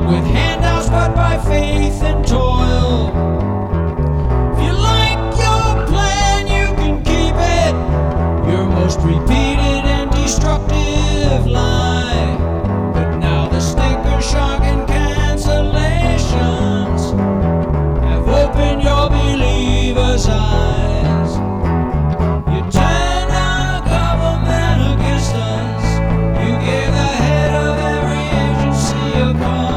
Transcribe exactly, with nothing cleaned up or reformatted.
with handouts but by faith and toil. If you like your plan, you can keep it. Your most repeated and destructive lie. But now the sticker shock and cancellations have opened your believer's eyes. You turn our government against us. You gave the head of every agency a call.